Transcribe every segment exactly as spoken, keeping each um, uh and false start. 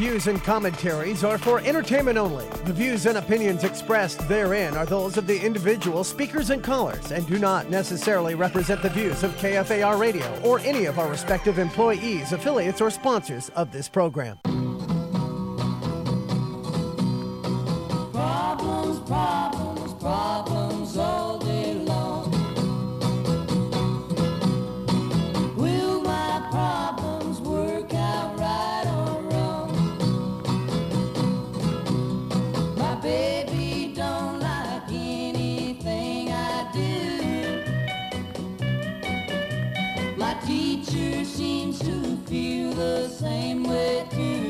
views and commentaries are for entertainment only. The views and opinions expressed therein are those of the individual speakers and callers and do not necessarily represent the views of K F A R Radio or any of our respective employees, affiliates, or sponsors of this program. Problems, problems, problems all day long. Will my problems work out right or wrong? My baby don't like anything I do. My teacher seems to feel the same way too.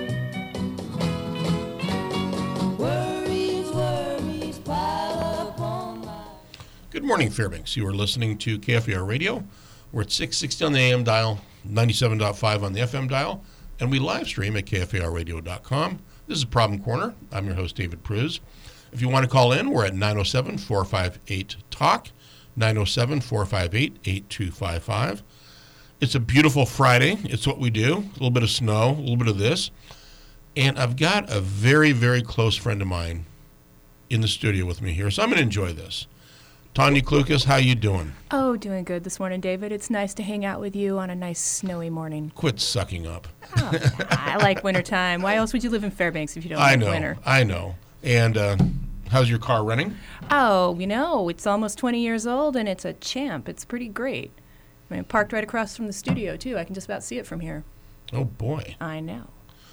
Good morning, Fairbanks. You are listening to K F A R Radio. We're at six sixty on the A M dial, ninety-seven point five on the F M dial, and we live stream at K F A R radio dot com. This is Problem Corner. I'm your host, David Pruz. If you want to call in, we're at nine oh seven, four five eight, talk, nine oh seven, four five eight, eight two five five. It's a beautiful Friday. It's what we do. A little bit of snow, a little bit of this. And I've got a very, very close friend of mine in the studio with me here, so I'm going to enjoy this. Tanya Klukas, how you doing? Oh, doing good this morning, David. It's nice to hang out with you on a nice snowy morning. Quit sucking up. Oh, I like wintertime. Why else would you live in Fairbanks if you don't I like know, winter? I know. And uh, how's your car running? Oh, you know, it's almost twenty years old, and it's a champ. It's pretty great. I mean, parked right across from the studio, too. I can just about see it from here. Oh, boy. I know.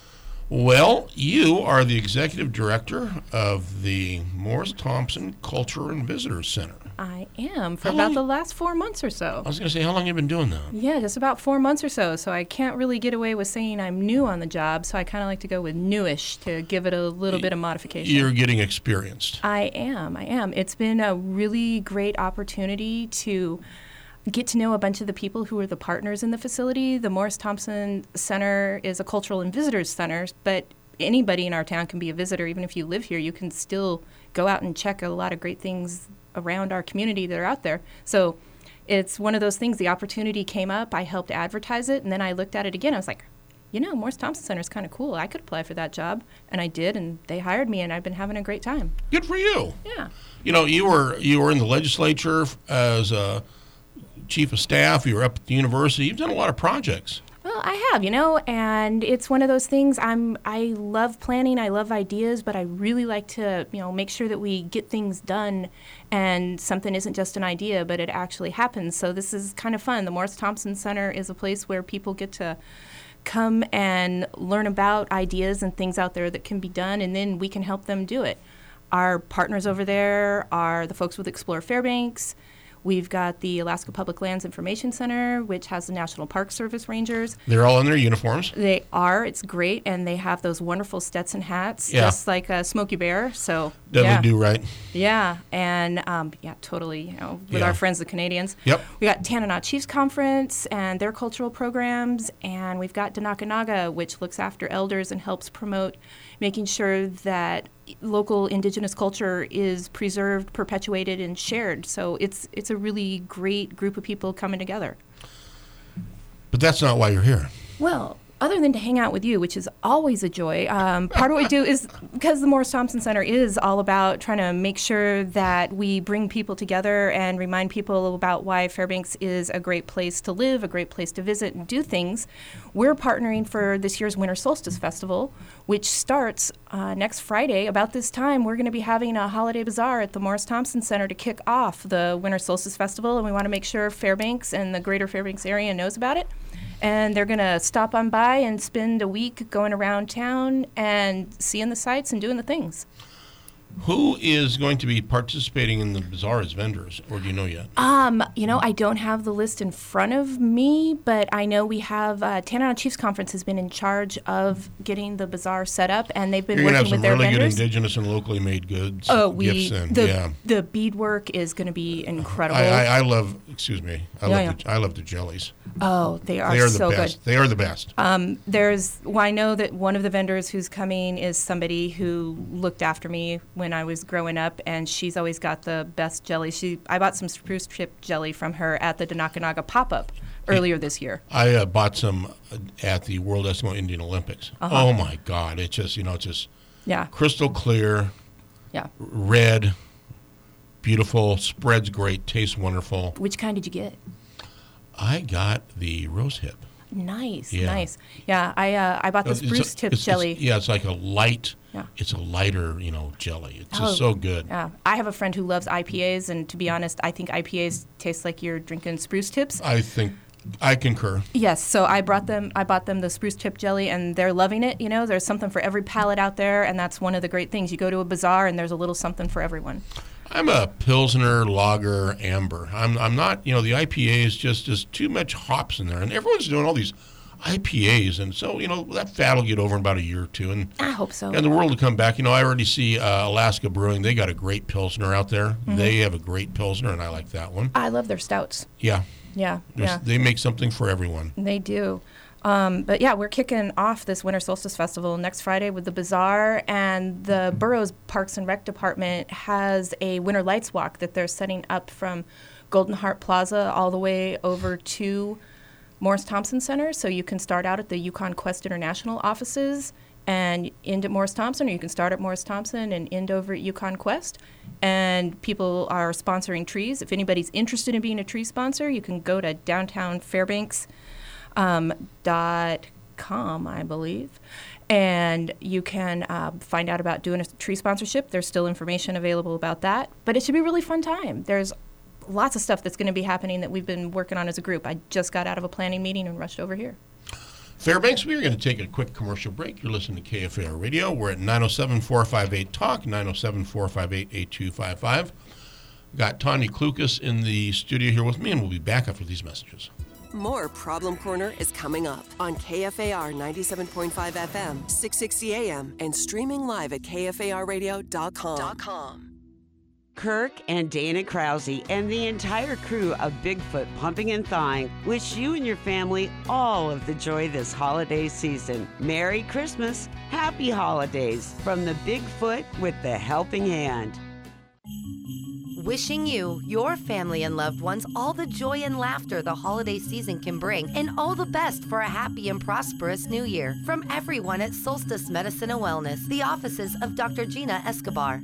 Well, you are the executive director of the Morris Thompson Culture and Visitors Center. I am, for How about long- the last four months or so. I was going to say, how long have you been doing that? Yeah, just about four months or so. So I can't really get away with saying I'm new on the job, so I kind of like to go with newish to give it a little bit of modification. You're getting experienced. I am, I am. It's been a really great opportunity to get to know a bunch of the people who are the partners in the facility. The Morris Thompson Center is a cultural and visitors center, but anybody in our town can be a visitor. Even if you live here, you can still go out and check a lot of great things around our community that are out there. So it's one of those things, the opportunity came up, I helped advertise it, and then I looked at it again. I was like, you know, Morris Thompson Center is kind of cool. I could apply for that job, and I did, and they hired me, and I've been having a great time. Good for you. Yeah. You know, you were you were in the legislature as a chief of staff. You were up at the university. You've done a lot of projects. Well, I have, you know, and it's one of those things. I'm I love planning, I love ideas, but I really like to, you know, make sure that we get things done and something isn't just an idea, but it actually happens. So this is kind of fun. The Morris Thompson Center is a place where people get to come and learn about ideas and things out there that can be done, and then we can help them do it. Our partners over there are the folks with Explore Fairbanks. We've got the Alaska Public Lands Information Center, which has the National Park Service Rangers. They're all in their uniforms. They are. It's great. And they have those wonderful Stetson hats, Yeah. just like a Smokey Bear. So, Definitely yeah. do right. Yeah. And, um, yeah, totally, you know, with Yeah. our friends, the Canadians. Yep. We got Tanana Chiefs Conference and their cultural programs. And we've got Danakanaga, which looks after elders and helps promote making sure that local indigenous culture is preserved, perpetuated, and shared. So it's it's a really great group of people coming together. But that's not why you're here. Well, other than to hang out with you, which is always a joy, um, part of what we do is, because the Morris Thompson Center is all about trying to make sure that we bring people together and remind people about why Fairbanks is a great place to live, a great place to visit and do things. We're partnering for this year's Winter Solstice Festival, which starts uh, next Friday. About this time, we're going to be having a holiday bazaar at the Morris Thompson Center to kick off the Winter Solstice Festival, and we want to make sure Fairbanks and the greater Fairbanks area knows about it. And they're going to stop on by and spend a week going around town and seeing the sights and doing the things. Who is going to be participating in the bazaar as vendors, or do you know yet? Um, you know, I don't have the list in front of me, but I know we have, uh, Tanana Chiefs Conference has been in charge of getting the bazaar set up, and they've been You're going to working have with some their really vendors. good indigenous and locally made goods, Oh, we gifts, and the yeah. the beadwork is going to be incredible. I, I, I love, excuse me, I Yeah, love yeah. the I love the jellies. oh, they are, They are the so best. good. They are the best. Um, there's, well, I know that one of the vendors who's coming is somebody who looked after me when I was growing up, and she's always got the best jelly. She, I bought some spruce chip jelly from her at the Danakanaga pop-up earlier this year. I uh, bought some at the World Eskimo Indian Olympics. Uh-huh. Oh my God! It's just you know it's just Yeah. crystal clear, Yeah. red, beautiful, spreads great, tastes wonderful. Which kind did you get? I got the rose hip. Nice, Yeah. nice. Yeah, I uh, I bought the It's a- spruce tip it's- jelly. It's, yeah, it's like a light. Yeah. It's a lighter, you know, jelly. It's Oh, just so good. Yeah, I have a friend who loves I P As, and to be honest, I think I P As taste like you're drinking spruce tips. I think I concur. Yes, so I brought them. I bought them the spruce tip jelly, and they're loving it. You know, there's something for every palate out there, and that's one of the great things. You go to a bazaar, and there's a little something for everyone. I'm a Pilsner, Lager, Amber. I'm I'm not, you know, the I P A is just there's too much hops in there, and everyone's doing all these I P As, and so you know that fad will get over in about a year or two, and I hope so. and the world will come back. You know, I already see uh, Alaska Brewing. They got a great Pilsner out there. Mm-hmm. They have a great Pilsner, and I like that one. I love their stouts. Yeah, Yeah, There's- yeah, they make something for everyone. they do. Um, but yeah, we're kicking off this Winter Solstice Festival next Friday with the bazaar, and the borough's Parks and Rec Department has a Winter Lights Walk that they're setting up from Golden Heart Plaza all the way over to Morris Thompson Center. So you can start out at the Yukon Quest International offices and end at Morris Thompson, or you can start at Morris Thompson and end over at Yukon Quest. And people are sponsoring trees. If anybody's interested in being a tree sponsor, you can go to downtown Fairbanks um, dot com, I believe, and you can uh, find out about doing a tree sponsorship. There's still information available about that, but it should be a really fun time. There's lots of stuff that's going to be happening that we've been working on as a group. I just got out of a planning meeting and rushed over here. Fairbanks, we are going to take a quick commercial break. You're listening to K F A R Radio. We're at nine oh seven, four five eight, talk, nine oh seven, four five eight, eight two five five. Got Tanya Klukas in the studio here with me, and we'll be back after these messages. More Problem Corner is coming up on K F A R ninety-seven point five F M, six sixty A M, and streaming live at K F A R radio dot com. Kirk and Dana Krause and the entire crew of Bigfoot Pumping and Thawing wish you and your family all of the joy this holiday season. Merry Christmas, Happy Holidays from the Bigfoot with the Helping Hand. Wishing you, your family, and loved ones all the joy and laughter the holiday season can bring, and all the best for a happy and prosperous new year. From everyone at Solstice Medicine and Wellness, the offices of Doctor Gina Escobar.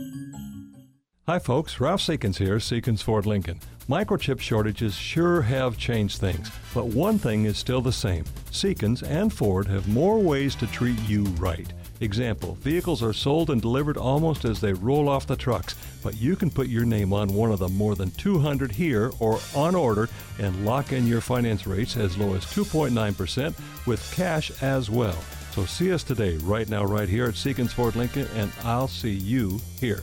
Hi folks, Ralph Seekins here, Seekins Ford Lincoln. Microchip shortages sure have changed things, but one thing is still the same. Seekins and Ford have more ways to treat you right. Example, vehicles are sold and delivered almost as they roll off the trucks, but you can put your name on one of the more than two hundred here or on order and lock in your finance rates as low as two point nine percent with cash as well. So see us today, right now, right here at Seekins Ford Lincoln, and I'll see you here.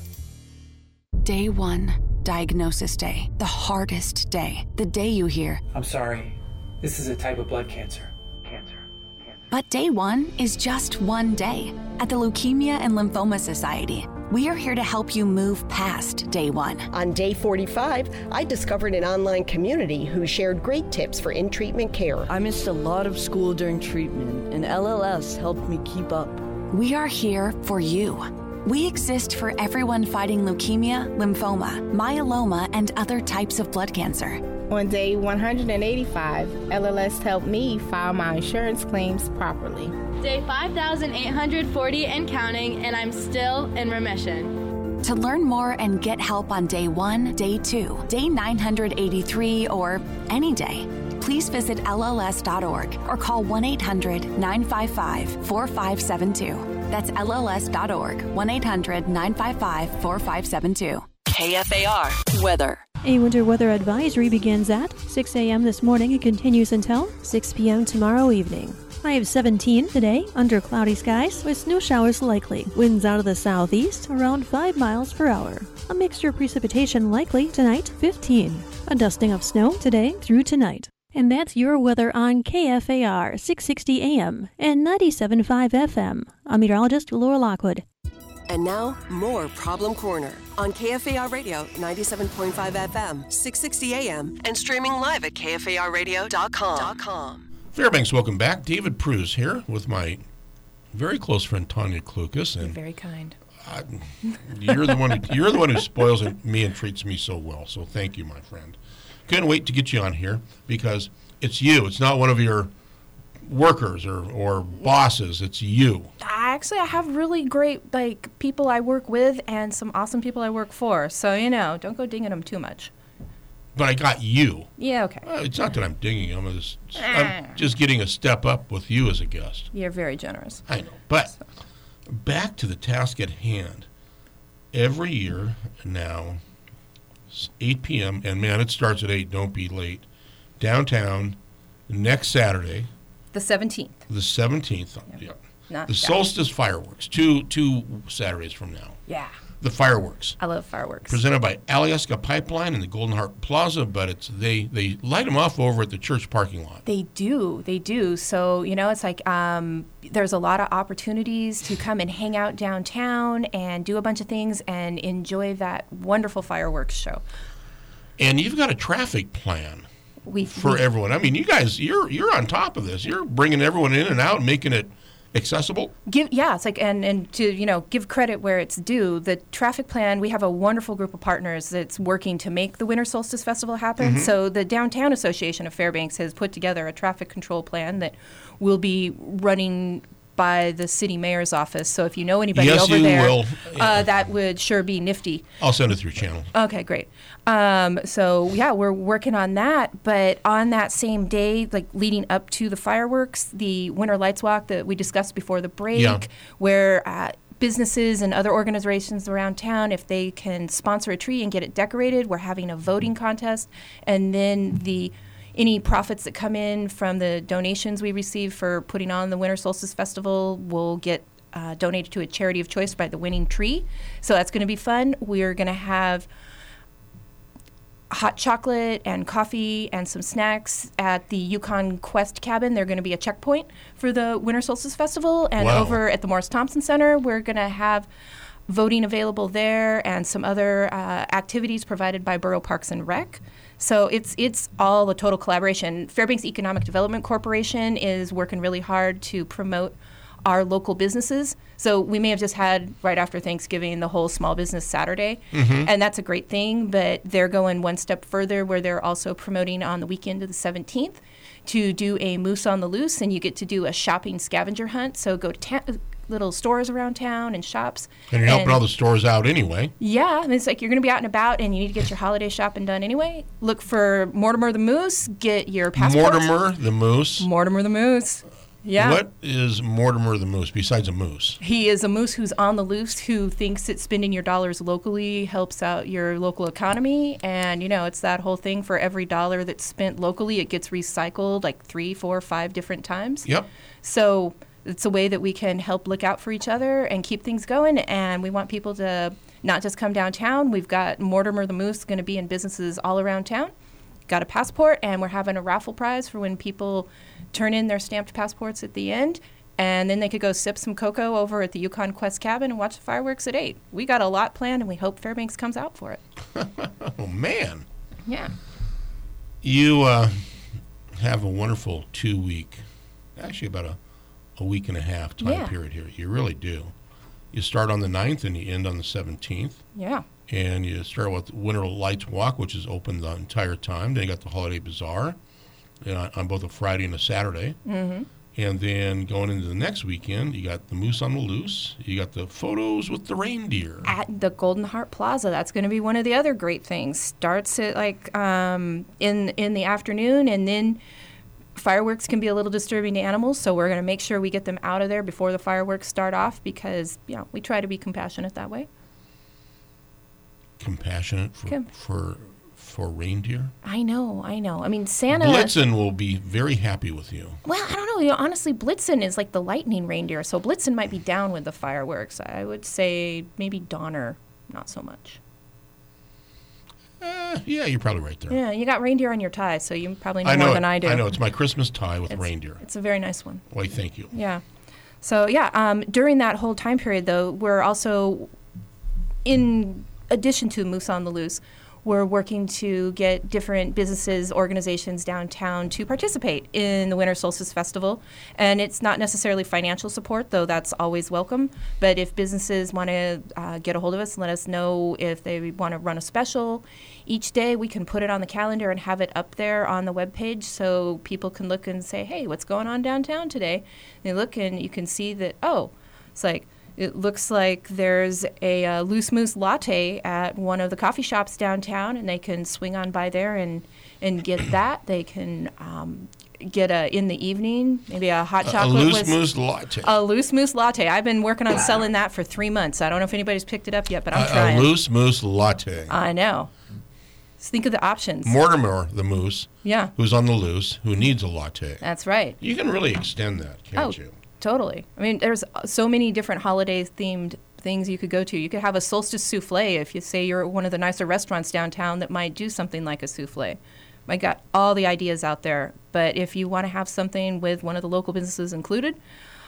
Day one, diagnosis day. The hardest day. The day you hear, I'm sorry, this is a type of blood cancer. Cancer. but day one is just one day. At the Leukemia and Lymphoma Society, we are here to help you move past day one. On day forty-five, I discovered an online community who shared great tips for in-treatment care. I missed a lot of school during treatment, and L L S helped me keep up. We are here for you. We exist for everyone fighting leukemia, lymphoma, myeloma, and other types of blood cancer. On day one hundred eighty-five, L L S helped me file my insurance claims properly. Day five thousand eight hundred forty and counting, and I'm still in remission. To learn more and get help on day one, day two, day nine hundred eighty-three, or any day, please visit L L S dot org or call one eight hundred nine five five four five seven two. That's L L S dot org, one eight hundred nine five five four five seven two. K F A R Weather. A winter weather advisory begins at six a.m. this morning and continues until six p.m. tomorrow evening. High of seventeen today, under cloudy skies, with snow showers likely. Winds out of the southeast, around five miles per hour. A mixture of precipitation likely tonight, fifteen. A dusting of snow today through tonight. And that's your weather on K F A R six sixty A M and ninety-seven point five F M. I'm meteorologist Laura Lockwood. And now, more Problem Corner on K F A R Radio ninety-seven point five F M, six sixty A M, and streaming live at K F A R radio dot com. Fairbanks, welcome back. David Pruse here with my very close friend Tanya Klukas. And You're very kind. I, you're the one. Who, you're the one who spoils me and treats me so well. So thank you, my friend. Couldn't wait to get you on here because It's you. It's not one of your workers or, or bosses. It's you. Actually, I have really great like people I work with and some awesome people I work for. So, you know, don't go dinging them too much. But I got you. Yeah, okay. Well, it's not that I'm dinging them. I'm just, I'm just getting a step up with you as a guest. You're very generous. I know. But so. Back to the task at hand. Every year now, eight p.m., and man, it starts at eight, don't be late, downtown, next Saturday. The seventeenth. The seventeenth, yeah. yeah. Not the that. Solstice Fireworks, two two Saturdays from now. Yeah. The fireworks. I love fireworks. Presented by Alyeska Pipeline and the Golden Heart Plaza, but it's they, they light them off over at the church parking lot. They do. They do. So, you know, it's like um, there's a lot of opportunities to come and hang out downtown and do a bunch of things and enjoy that wonderful fireworks show. And you've got a traffic plan we, for we, everyone. I mean, you guys, you're you're on top of this. You're bringing everyone in and out and making it accessible? Give yeah, it's like and, and to you know give credit where it's due. The traffic plan, we have a wonderful group of partners that's working to make the Winter Solstice Festival happen. Mm-hmm. So the Downtown Association of Fairbanks has put together a traffic control plan that will be running by the city mayor's office. So if you know anybody yes, over you there, will. Uh, that would sure be nifty. I'll send it through channel. Okay, great. Um, so yeah, we're working on that. But on that same day, like leading up to the fireworks, the Winter Lights Walk that we discussed before the break, yeah. where uh, businesses and other organizations around town, if they can sponsor a tree and get it decorated, we're having a voting contest, and then the any profits that come in from the donations we receive for putting on the Winter Solstice Festival will get uh, donated to a charity of choice by the winning tree. So that's going to be fun. We're going to have hot chocolate and coffee and some snacks at the Yukon Quest cabin. They're going to be a checkpoint for the Winter Solstice Festival. And wow. over at the Morris Thompson Center, we're going to have voting available there and some other uh, activities provided by Borough Parks and Rec. So it's it's all a total collaboration. Fairbanks Economic Development Corporation is working really hard to promote our local businesses. So we may have just had, right after Thanksgiving, the whole Small Business Saturday, mm-hmm. and that's a great thing, but they're going one step further where they're also promoting on the weekend of the seventeenth to do a Moose on the Loose, and you get to do a shopping scavenger hunt. So go to ta- little stores around town and shops. And you're helping all the stores out anyway. Yeah, and it's like you're going to be out and about and you need to get your holiday shopping done anyway. Look for Mortimer the Moose, get your passports. Mortimer the Moose? Mortimer the Moose. Yeah. What is Mortimer the Moose besides a moose? He is a moose who's on the loose, who thinks that spending your dollars locally helps out your local economy. And, you know, it's that whole thing, for every dollar that's spent locally, it gets recycled like three, four, five different times. Yep. So it's a way that we can help look out for each other and keep things going. And we want people to not just come downtown. We've got Mortimer the Moose going to be in businesses all around town. Got a passport, and we're having a raffle prize for when people turn in their stamped passports at the end. And then they could go sip some cocoa over at the Yukon Quest cabin and watch the fireworks at eight. We got a lot planned, and we hope Fairbanks comes out for it. Oh, man. Yeah. You uh, have a wonderful two-week, actually about a, a week and a half time yeah. period here. You really do. You start on the ninth and you end on the seventeenth. Yeah. And you start with Winter Lights Walk, which is open the entire time. Then you got the Holiday Bazaar uh, on both a Friday and a Saturday. Mm-hmm. And then going into the next weekend, you got the Moose on the Loose. You got the photos with the reindeer. At the Golden Heart Plaza. That's going to be one of the other great things. Starts at like um, in in the afternoon, and then fireworks can be a little disturbing to animals, so we're going to make sure we get them out of there before the fireworks start off, because, you know, we try to be compassionate that way. Compassionate for Com- for for reindeer? I know, I know. I mean, Santa... Blitzen will be very happy with you. Well, I don't know. You know, honestly, Blitzen is like the lightning reindeer, so Blitzen might be down with the fireworks. I would say maybe Donner, not so much. Uh, yeah, you're probably right there. Yeah, you got reindeer on your tie, so you probably know, I know more it. than I do. I know. It's my Christmas tie with it's, reindeer. It's a very nice one. Why, thank you. Yeah. So, yeah, um, during that whole time period, though, we're also, in addition to Moose on the Loose, we're working to get different businesses, organizations downtown to participate in the Winter Solstice Festival. And it's not necessarily financial support, though that's always welcome. But if businesses want to uh, get a hold of us and let us know if they want to run a special each day, we can put it on the calendar and have it up there on the webpage so people can look and say, hey, what's going on downtown today? They look and you can see that, oh, it's like, it looks like there's a uh, loose moose latte at one of the coffee shops downtown, and they can swing on by there and, and get that. They can um, get a in the evening, maybe a hot chocolate. A loose with, moose latte. A loose moose latte. I've been working on selling that for three months. I don't know if anybody's picked it up yet, but I'm a, trying. A loose moose latte. I know. Just think of the options. Mortimer, the moose, yeah, who's on the loose, who needs a latte. That's right. You can really extend that, can't oh, you? Totally. I mean, there's so many different holiday-themed things you could go to. You could have a solstice souffle if you say you're at one of the nicer restaurants downtown that might do something like a souffle. I got all the ideas out there. But if you want to have something with one of the local businesses included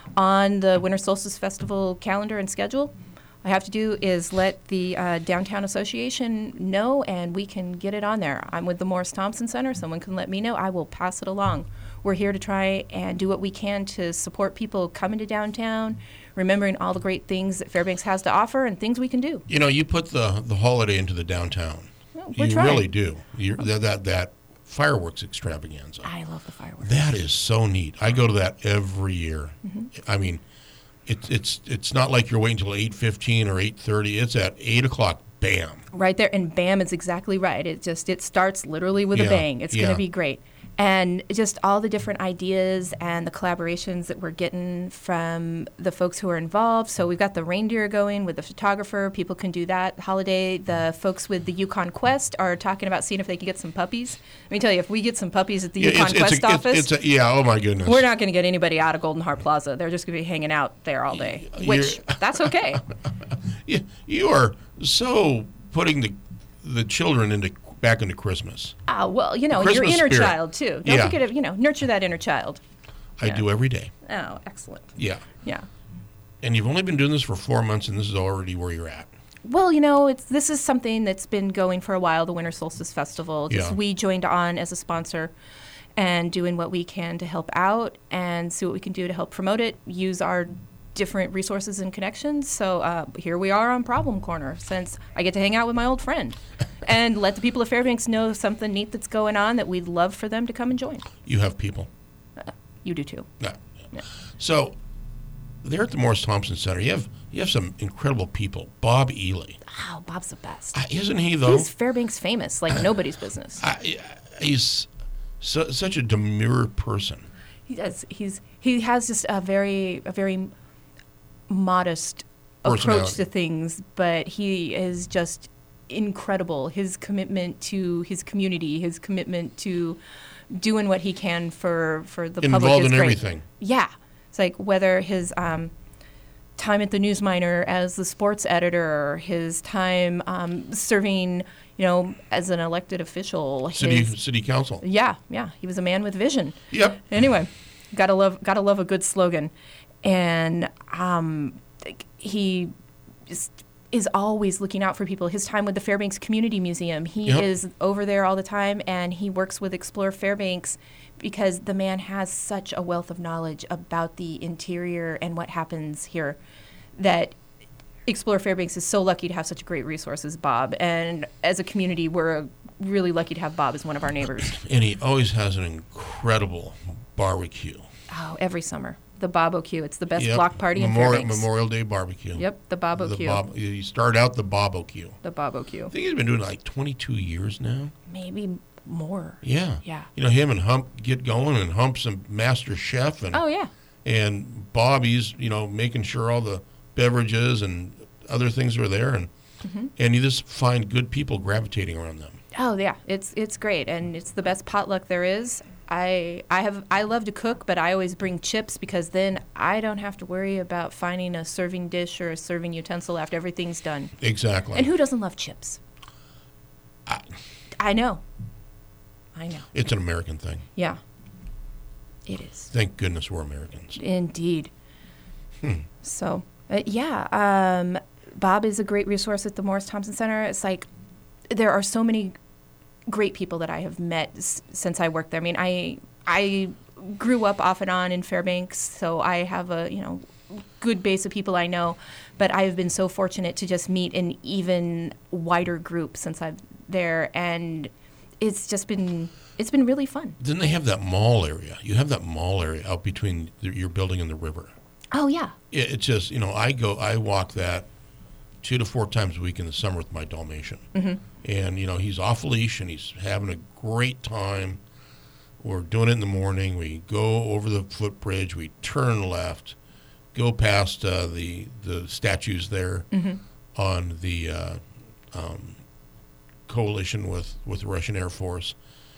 on the Winter Solstice Festival calendar and schedule, all I have to do is let the uh, Downtown Association know, and we can get it on there. I'm with the Morris Thompson Center. Someone can let me know. I will pass it along. We're here to try and do what we can to support people coming to downtown, remembering all the great things that Fairbanks has to offer and things we can do. You know, you put the, the holiday into the downtown. Well, we're you trying. really do. You're, that, that that fireworks extravaganza. I love the fireworks. That is so neat. I go to that every year. Mm-hmm. I mean, it's it's it's not like you're waiting until eight fifteen or eight thirty. It's at eight o'clock. Bam. Right there, and bam is exactly right. It just it starts literally with yeah. a bang. It's yeah. going to be great. And just all the different ideas and the collaborations that we're getting from the folks who are involved. So we've got the reindeer going with the photographer. People can do that holiday. The folks with the Yukon Quest are talking about seeing if they can get some puppies. Let me tell you, if we get some puppies at the yeah, Yukon it's, Quest it's a, office, it's, it's a, yeah, oh my goodness, we're not going to get anybody out of Golden Heart Plaza. They're just going to be hanging out there all day, which You're, that's okay. you, you are so putting the the children into back into Christmas. Ah, uh, well, you know, Christmas your inner spirit. child too. Don't yeah. forget to, you know, nurture that inner child. I yeah. do every day. Oh, excellent. Yeah. Yeah. And you've only been doing this for four months, and this is already where you're at. Well, you know, it's this is something that's been going for a while, the Winter Solstice Festival. Just yeah. we joined on as a sponsor and doing what we can to help out and see what we can do to help promote it, use our different resources and connections. So uh, here we are on Problem Corner, since I get to hang out with my old friend and let the people of Fairbanks know something neat that's going on that we'd love for them to come and join. You have people. Uh, you do too. No. Yeah. So there at the Morris Thompson Center, you have you have some incredible people. Bob Ely. Oh, Bob's the best. Uh, isn't he, though? He's Fairbanks famous, like nobody's business. Uh, he's so, such a demure person. He does. He's he has just a very a very modest approach to things, but he is just incredible. His commitment to his community, his commitment to doing what he can for, for the Involved public is in great. everything. Yeah. It's like whether his um, time at the News Miner as the sports editor, his time um, serving, you know, as an elected official. City his, city council. Yeah, yeah. He was a man with vision. Yep. Anyway, gotta love gotta love a good slogan. And um, he just is always looking out for people. His time with the Fairbanks Community Museum, he yep. is over there all the time, and he works with Explore Fairbanks because the man has such a wealth of knowledge about the interior and what happens here that Explore Fairbanks is so lucky to have such a great resource as Bob. And as a community, we're really lucky to have Bob as one of our neighbors. And he always has an incredible barbecue. Oh, every summer. The Bob O'Q. It's the best yep. block party Memorial, in Fairbanks. Memorial Day barbecue. Yep, the Bob O'Q. The Bob, you start out the Bob O'Q. The Bob O'Q. I think he's been doing it like twenty-two years now. Maybe more. Yeah. Yeah. You know, him and Hump get going, and Hump's a master chef. And, oh, yeah. And Bobby's, you know, making sure all the beverages and other things are there. And, mm-hmm. and you just find good people gravitating around them. Oh, yeah. It's it's great, and it's the best potluck there is. I I have I love to cook, but I always bring chips because then I don't have to worry about finding a serving dish or a serving utensil after everything's done. Exactly. And who doesn't love chips? I, I know. I know. It's an American thing. Yeah. It is. Thank goodness we're Americans. Indeed. Hmm. So, uh, yeah, um, Bob is a great resource at the Morris Thompson Center. It's like there are so many great people that I have met s- since I worked there. I mean, I I grew up off and on in Fairbanks, so I have a, you know, good base of people I know, but I have been so fortunate to just meet an even wider group since I'm there, and it's just been it's been really fun. Then they have that mall area. You have that mall area out between the, your building and the river. Oh, yeah. It, it's just, you know, I go, I walk that two to four times a week in the summer with my Dalmatian. Mm-hmm. And, you know, he's off leash and he's having a great time. We're doing it in the morning. We go over the footbridge. We turn left, go past uh, the the statues there mm-hmm. on the uh, um, coalition with, with the Russian Air Force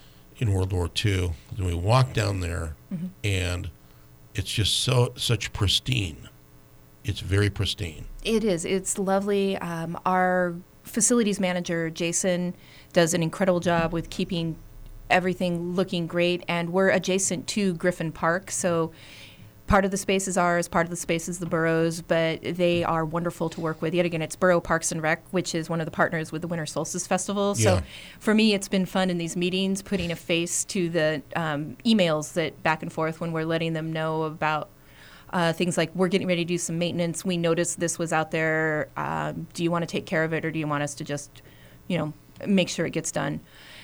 in World War Two. Then we walk down there, mm-hmm. and it's just so such pristine. It's very pristine. It is. It's lovely. Um, our facilities manager, Jason, does an incredible job with keeping everything looking great, and we're adjacent to Griffin Park, so part of the space is ours, part of the space is the borough's, but they are wonderful to work with. Yet again, it's Borough Parks and Rec, which is one of the partners with the Winter Solstice Festival. Yeah. So for me, it's been fun in these meetings, putting a face to the um, emails that back and forth when we're letting them know about uh, things like, we're getting ready to do some maintenance. We noticed this was out there. Um, do you want to take care of it, or do you want us to just, you know, make sure it gets done?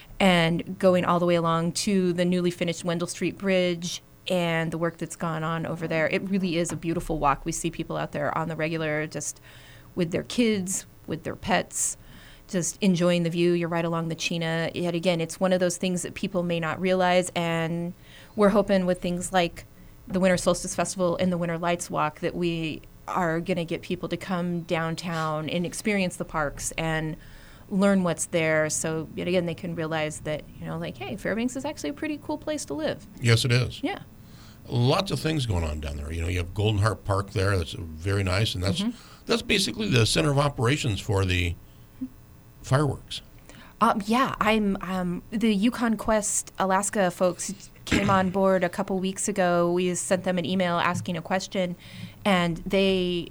And going all the way along to the newly finished Wendell Street Bridge and the work that's gone on over there. It really is a beautiful walk. We see people out there on the regular, just with their kids, with their pets, just enjoying the view. You're right along the Chena. Yet again, it's one of those things that people may not realize, and we're hoping with things like the Winter Solstice Festival and the Winter Lights Walk that we are going to get people to come downtown and experience the parks and learn what's there, so yet again they can realize that, you know, like, hey, Fairbanks is actually a pretty cool place to live. Yes, it is. Yeah. Lots of things going on down there. You know, you have Golden Heart Park there. That's very nice, and that's mm-hmm. that's basically the center of operations for the fireworks. Um, yeah, I'm um, the Yukon Quest Alaska folks came on board a couple weeks ago. We sent them an email asking a question, and they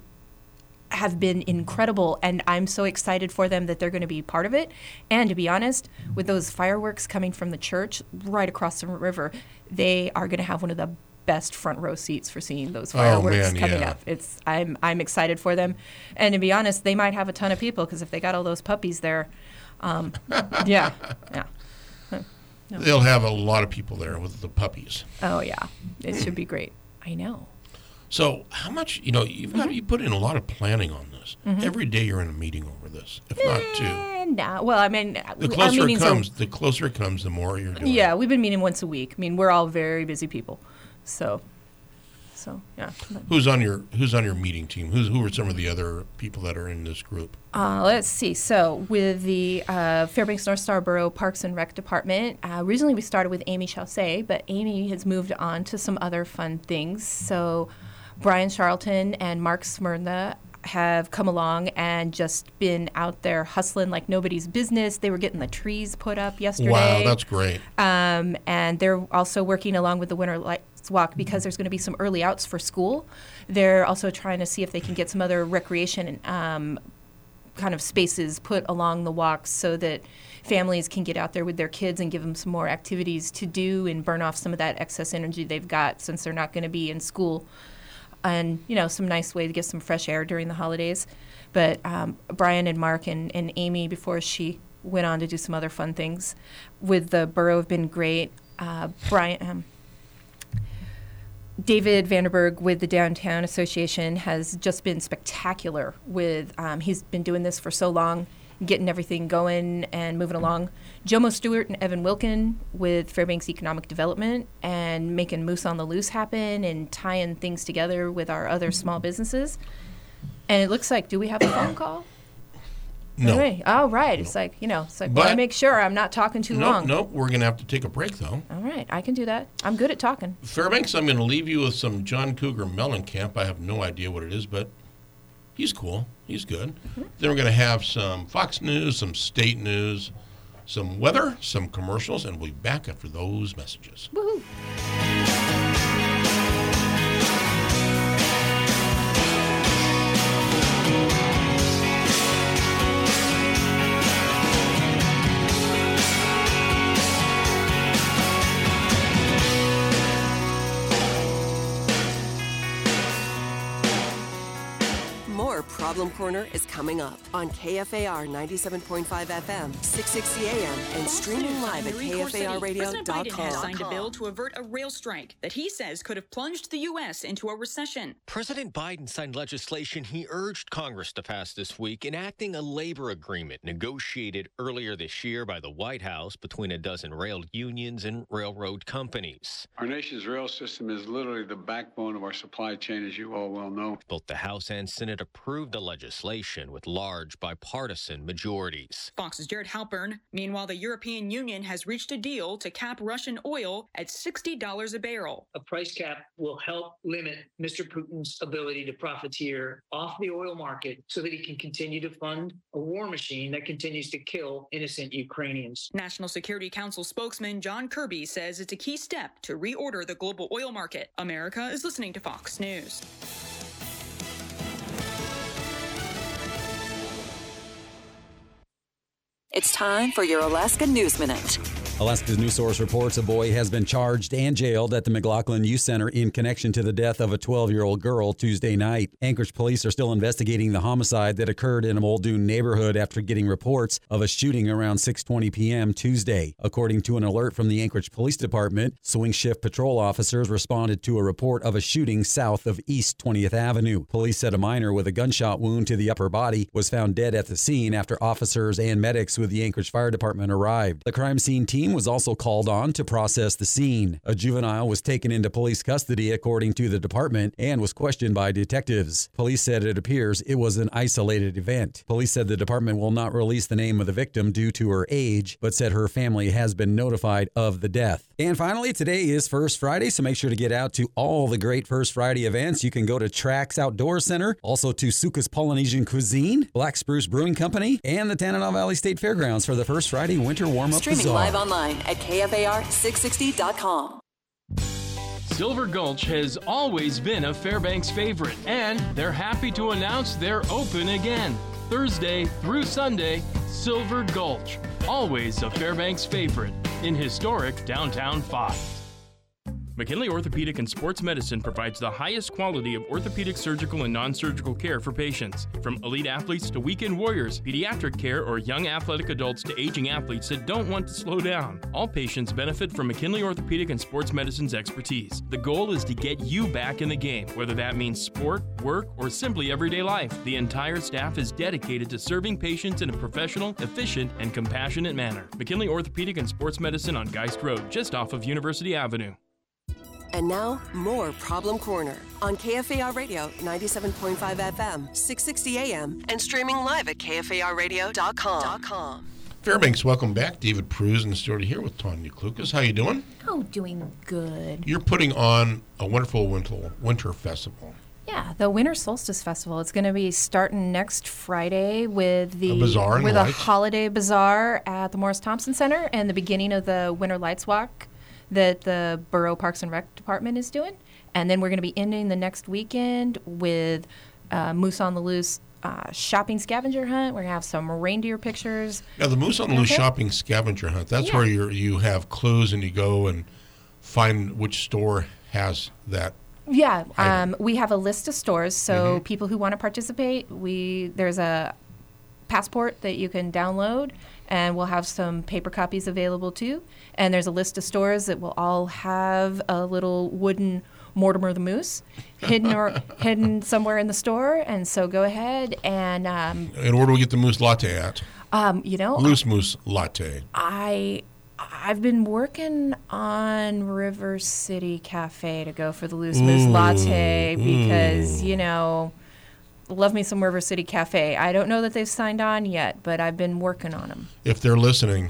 have been incredible, and I'm so excited for them that they're going to be part of it. And to be honest, with those fireworks coming from the church right across the river, they are going to have one of the best front row seats for seeing those fireworks oh, man, coming yeah. up. It's I'm I'm excited for them, and to be honest, they might have a ton of people, because if they got all those puppies there, um, yeah, yeah. No. They'll have a lot of people there with the puppies. Oh yeah, it should be great. I know. So how much, you know, you've got, mm-hmm. you put in a lot of planning on this. Mm-hmm. Every day you're in a meeting over this, if not two. No, well, I mean, The our closer it meetings comes, are, the closer it comes, the more you're doing. yeah, we've been meeting once a week. I mean, we're all very busy people, so, so yeah. Who's on your Who's on your meeting team? Who's who are some of the other people that are in this group? Uh, let's see. So with the uh, Fairbanks North Star Borough Parks and Rec Department, uh, originally we started with Amy Chaussee, but Amy has moved on to some other fun things. So Brian Charlton and Mark Smyrna have come along and just been out there hustling like nobody's business. They were getting the trees put up yesterday. Wow, that's great. Um, and they're also working along with the Winter Lights Walk, because there's going to be some early outs for school. They're also trying to see if they can get some other recreation um, kind of spaces put along the walks so that families can get out there with their kids and give them some more activities to do and burn off some of that excess energy they've got since they're not going to be in school. And, you know, some nice way to get some fresh air during the holidays. But um, Brian and Mark and, and Amy, before she went on to do some other fun things with the borough, have been great. Uh, Brian, um, David Vanderberg with the Downtown Association has just been spectacular with, um, he's been doing this for so long, getting everything going and moving along. Jomo Stewart and Evan Wilkin with Fairbanks Economic Development and making Moose on the Loose happen and tying things together with our other small businesses. And it looks like, do we have a phone call? No. Anyway, oh, right. No. It's like, you know, it's like, but, want to make sure I'm not talking too nope, long. Nope, we're going to have to take a break, though. All right, I can do that. I'm good at talking. Fairbanks, I'm going to leave you with some John Cougar Mellencamp. I have no idea what it is, but he's cool. He's good. Mm-hmm. Then we're going to have some Fox News, some state news, some weather, some commercials, and we'll be back after those messages. Woohoo! more Problem Corner is coming up on K F A R ninety-seven point five F M, six sixty A M, and streaming live at K F A R radio dot com. President Biden has signed a bill to avert a rail strike that he says could have plunged the U S into a recession. President Biden signed legislation he urged Congress to pass this week, enacting a labor agreement negotiated earlier this year by the White House between a dozen rail unions and railroad companies. Our nation's rail system is literally the backbone of our supply chain, as you all well know. Both the House and Senate approved the legislation with large bipartisan majorities. Fox's Jared Halpern. Meanwhile, the European Union has reached a deal to cap Russian oil at sixty dollars a barrel. A price cap will help limit Mister Putin's ability to profiteer off the oil market so that he can continue to fund a war machine that continues to kill innocent Ukrainians. National Security Council spokesman John Kirby says it's a key step to reorder the global oil market. America is listening to Fox News. It's time for your Alaska News Minute. Alaska's News Source reports a boy has been charged and jailed at the McLaughlin Youth Center in connection to the death of a twelve-year-old girl Tuesday night. Anchorage police are still investigating the homicide that occurred in a Muldoon neighborhood after getting reports of a shooting around six twenty p.m. Tuesday. According to an alert from the Anchorage Police Department, swing shift patrol officers responded to a report of a shooting south of East twentieth Avenue. Police said a minor with a gunshot wound to the upper body was found dead at the scene after officers and medics with the Anchorage Fire Department arrived. The crime scene team was also called on to process the scene. A juvenile was taken into police custody, according to the department, and was questioned by detectives. Police said it appears it was an isolated event. Police said the department will not release the name of the victim due to her age, but said her family has been notified of the death. And finally, today is First Friday, so make sure to get out to all the great First Friday events. You can go to Trax Outdoor Center, also to Suka's Polynesian Cuisine, Black Spruce Brewing Company, and the Tanana Valley State Fairgrounds for the First Friday Winter Warm-Up Streaming Bazaar. live online at K F A R six sixty dot com. Silver Gulch has always been a Fairbanks favorite, and they're happy to announce they're open again. Thursday through Sunday, Silver Gulch, always a Fairbanks favorite in historic downtown Fox. McKinley Orthopedic and Sports Medicine provides the highest quality of orthopedic surgical and non-surgical care for patients. From elite athletes to weekend warriors, pediatric care, or young athletic adults to aging athletes that don't want to slow down. All patients benefit from McKinley Orthopedic and Sports Medicine's expertise. The goal is to get you back in the game, whether that means sport, work, or simply everyday life. The entire staff is dedicated to serving patients in a professional, efficient, and compassionate manner. McKinley Orthopedic and Sports Medicine on Geist Road, just off of University Avenue. And now, more Problem Corner on K F A R Radio ninety-seven point five F M, six sixty A M, and streaming live at K F A R radio dot com. Fairbanks, welcome back. David Pruz in the studio here with Tanya Klukas. How you doing? Oh, doing good. You're putting on a wonderful winter, winter festival. Yeah, the Winter Solstice Festival. It's going to be starting next Friday with the a bazaar with a lights. holiday bazaar at the Morris Thompson Center and the beginning of the Winter Lights Walk that the Borough Parks and Rec Department is doing. And then we're going to be ending the next weekend with uh, Moose on the Loose uh, shopping scavenger hunt. We're going to have some reindeer pictures. Yeah, the Moose on the Loose Okay. shopping scavenger hunt. That's Yeah. where you you have clues and you go and find which store has that. Yeah, um, we have a list of stores, so Mhm. people who want to participate, we there's a passport that you can download, and we'll have some paper copies available too. And there's a list of stores that will all have a little wooden Mortimer the Moose hidden or hidden somewhere in the store. And so go ahead and um, And where do we get the Moose Latte at? um, you know Loose Moose Latte. I I've been working on River City Cafe to go for the Loose Moose Ooh, Latte because, ooh. you know, love me some River City Cafe. I don't know that they've signed on yet, but I've been working on them. If they're listening,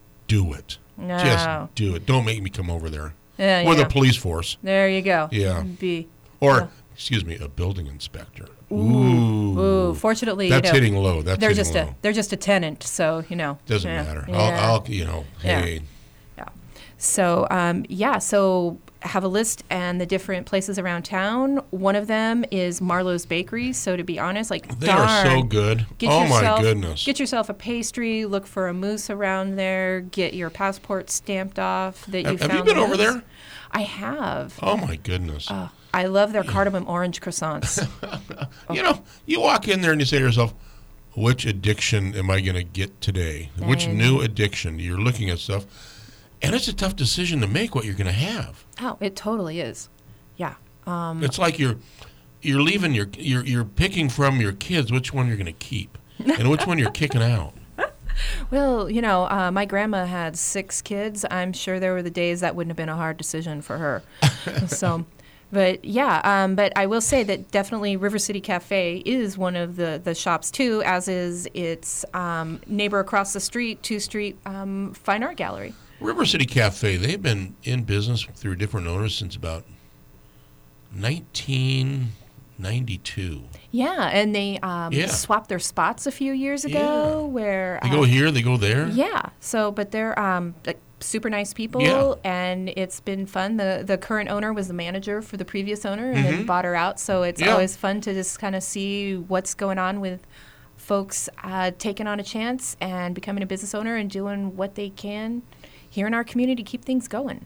do it. No. Just do it. Don't make me come over there. Yeah, or yeah. the police force. There you go. Yeah. Be, Or, yeah. excuse me, a building inspector. Ooh. Ooh. Fortunately, that's you know, hitting low. That's they're hitting just low. a they're just a tenant, so you know. Doesn't yeah. matter. Yeah. I'll, I'll, you know, Yeah. hey. Yeah. So um, yeah, so have a list and the different places around town. One of them is Marlowe's Bakery. So to be honest, like They darn, are so good. get Oh, yourself, my goodness. Get yourself a pastry. Look for a mousse around there. Get your passport stamped off that you Have, found. have you been the over mousse. there? I have. Oh, my goodness. Uh, I love their cardamom orange croissants. You know, you walk in there and you say to yourself, which addiction am I going to get today? Which And- new addiction? You're looking at stuff, and it's a tough decision to make what you're going to have. Oh, it totally is. Yeah. Um, It's like you're you're leaving your you're you're picking from your kids which one you're going to keep and which one you're kicking out. Well, you know, uh, my grandma had six kids. I'm sure there were the days that wouldn't have been a hard decision for her. So, but yeah, um, but I will say that definitely River City Cafe is one of the, the shops too, as is its um, neighbor across the street, Two Street um, Fine Art Gallery. River City Cafe, they've been in business through different owners since about nineteen ninety-two. Yeah, and they um, Yeah. swapped their spots a few years ago Yeah. where... They go uh, here, they go there. Yeah. So, but they're um, like super nice people, Yeah. and it's been fun. the The current owner was the manager for the previous owner, and then Mhm. bought her out. So it's Yeah. always fun to just kind of see what's going on with folks uh, taking on a chance and becoming a business owner and doing what they can here in our community to keep things going.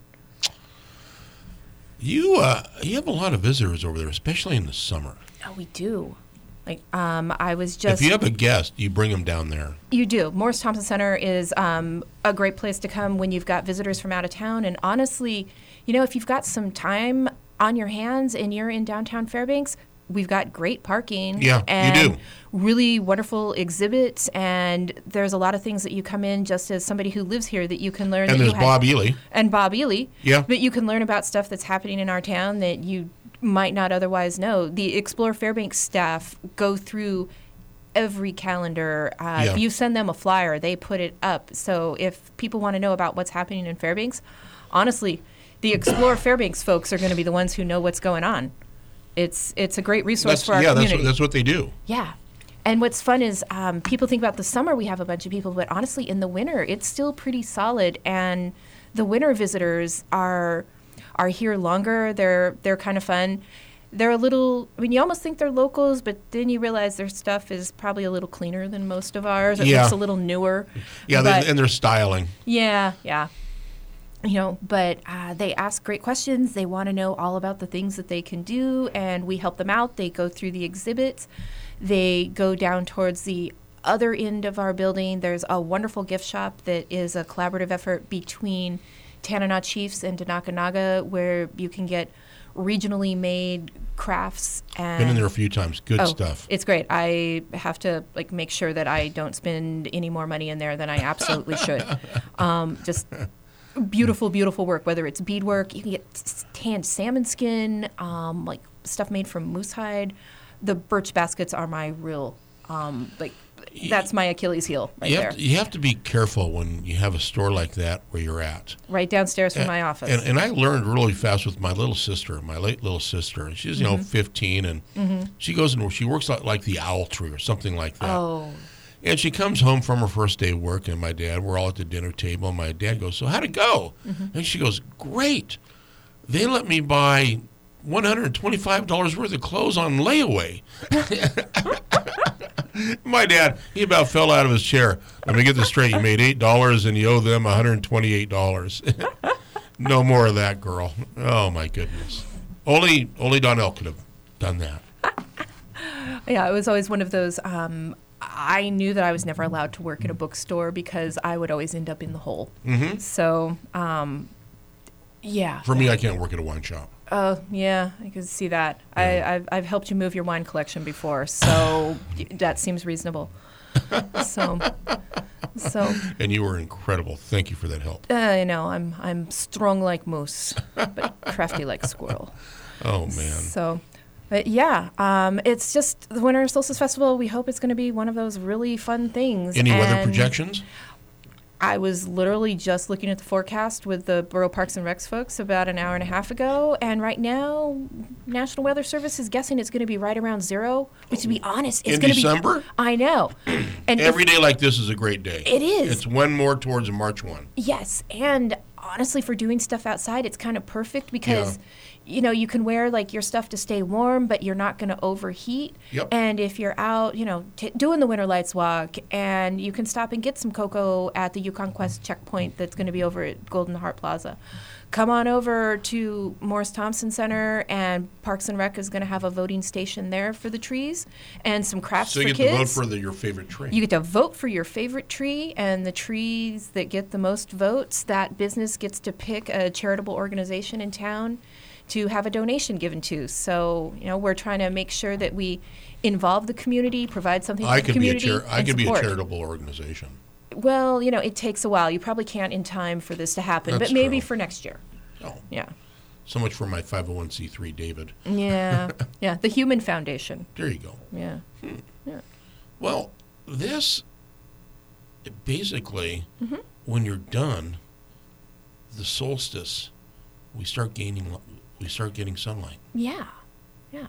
You uh, you have a lot of visitors over there, especially in the summer. Oh, we do. Like um, I was just. If you have a guest, you bring them down there. You do. Morris Thompson Center is um, a great place to come when you've got visitors from out of town. And honestly, you know, if you've got some time on your hands and you're in downtown Fairbanks, we've got great parking. Yeah, you and do. Really wonderful exhibits. And there's a lot of things that you come in just as somebody who lives here that you can learn. And that there's you Bob had, Ely. And Bob Ely. Yeah. But you can learn about stuff that's happening in our town that you might not otherwise know. The Explore Fairbanks staff go through every calendar. Uh, Yeah. If you send them a flyer, they put it up. So if people want to know about what's happening in Fairbanks, honestly, the Explore Fairbanks folks are going to be the ones who know what's going on. It's it's a great resource That's, for our yeah, that's community. what, that's what they do. Yeah. And what's fun is um, people think about the summer, we have a bunch of people, but honestly, in the winter, it's still pretty solid. And the winter visitors are are here longer. They're they're kind of fun. They're a little, I mean, you almost think they're locals, but then you realize their stuff is probably a little cleaner than most of ours. It Yeah. looks a little newer. Yeah, But- they, and they're styling. yeah, yeah. You know, but uh, they ask great questions. They want to know all about the things that they can do, and we help them out. They go through the exhibits. They go down towards the other end of our building. There's a wonderful gift shop that is a collaborative effort between Tanana Chiefs and Danakanaga, where you can get regionally made crafts. And Been in there a few times. Good Oh, stuff. It's great. I have to like make sure that I don't spend any more money in there than I absolutely should. Um, just beautiful, beautiful work. Whether it's beadwork, you can get s- tanned salmon skin, um, like stuff made from moose hide. The birch baskets are my real, um, like that's my Achilles heel right you, there. have to, you have to be careful when you have a store like that where you're at. Right downstairs from And- my office. And, and I learned really fast with my little sister, my late little sister. She's, you know, Mhm. fifteen, and Mhm. she goes and she works like, like the Owl Tree or something like that. Oh. And she comes home from her first day of work, and my dad, we're all at the dinner table, and my dad goes, so how'd it go? Mhm. And she goes, great. They let me buy one hundred twenty-five dollars worth of clothes on layaway. My dad, he about fell out of his chair. Let me get this straight. You made eight dollars and you owe them one hundred twenty-eight dollars. No more of that, girl. Oh, my goodness. Only only Donnell could have done that. Yeah, it was always one of those. Um, I knew that I was never allowed to work at a bookstore because I would always end up in the hole. Mhm. So, um, yeah. For me, I can't work at a wine shop. Oh, yeah, I can see that. I, I've, I've helped you move your wine collection before, so that seems reasonable. So, so. And you were incredible. Thank you for that help. Uh, you know, I'm I'm strong like moose, but crafty like squirrel. Oh, man. So, but yeah, um, it's just the Winter Solstice Festival. We hope it's going to be one of those really fun things. Any weather And projections? I was literally just looking at the forecast with the Borough Parks and Recs folks about an hour and a half ago, and right now, National Weather Service is guessing it's going to be right around zero. Which, to be honest, it's In going to be December? I know. And Every if- day like this is a great day. It is. It's one more towards March first. Yes, and honestly, for doing stuff outside, it's kind of perfect because, Yeah. you know, you can wear like your stuff to stay warm, but you're not going to overheat. Yep. And if you're out, you know, t- doing the Winter Lights Walk, and you can stop and get some cocoa at the Yukon Quest checkpoint that's going to be over at Golden Heart Plaza. Come on over to Morris Thompson Center, and Parks and Rec is going to have a voting station there for the trees and some crafts So for you kids. get to vote for the, your favorite tree. You get to vote for your favorite tree, and the trees that get the most votes, that business gets to pick a charitable organization in town to have a donation given to. So, you know, we're trying to make sure that we involve the community, provide something I for the could be a community, char- I and could be a support. charitable organization. Well, you know, it takes a while. You probably can't in time for this to happen, That's but maybe true. for next year. Oh. Yeah. So much for my five oh one c three, David. Yeah. Yeah. The Human Foundation. There you go. Yeah. Hmm. Yeah. Well, this basically, Mhm. when you're done, the solstice, we start gaining, we start getting sunlight, Yeah. Yeah.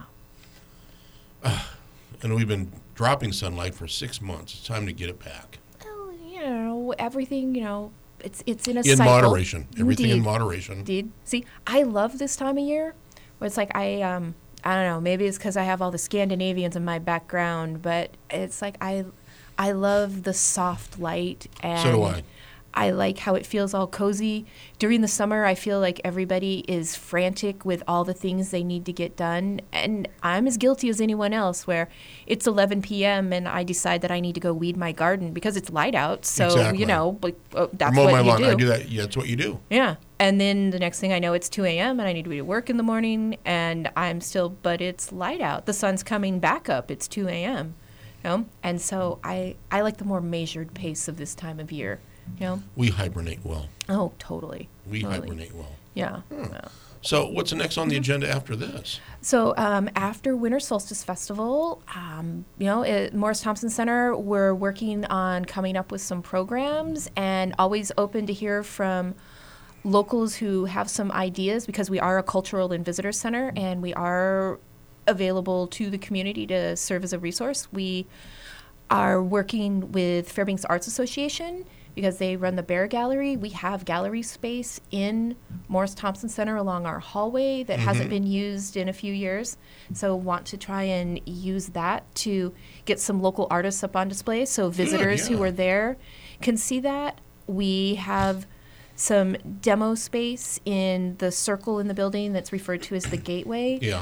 and we've been dropping sunlight for six months. It's time to get it back Well, you know, everything, you know, it's it's in a in cycle. moderation. Everything in Indeed. moderation. Indeed. See, I love this time of year where it's like I um I don't know, maybe it's because I have all the Scandinavians in my background, but it's like I I love the soft light, and So do I. I like how it feels all cozy. During the summer, I feel like everybody is frantic with all the things they need to get done. And I'm as guilty as anyone else, where it's eleven p.m. and I decide that I need to go weed my garden because it's light out. So, Exactly. you know, like, uh, that's mow what my you lawn. do. I do that. Yeah, that's what you do. Yeah. And then the next thing I know, it's two a.m. and I need to be at work in the morning, and I'm still, but it's light out. The sun's coming back up. It's two a.m. You know? And so I, I like the more measured pace of this time of year. You know? We hibernate well. Oh, totally. We Totally. hibernate well. Yeah. Hmm. yeah. So what's next on the agenda after this? So um, after Winter Solstice Festival, um, you know, at Morris Thompson Center, we're working on coming up with some programs, and always open to hear from locals who have some ideas, because we are a cultural and visitor center, and we are available to the community to serve as a resource. We are working with Fairbanks Arts Association because they run the Bear Gallery. We have gallery space in Morris Thompson Center along our hallway that hasn't Mhm. been used in a few years. So want to try and use that to get some local artists up on display so visitors who yeah. are there can see that. We have some demo space in the circle in the building that's referred to as the Gateway. Yeah.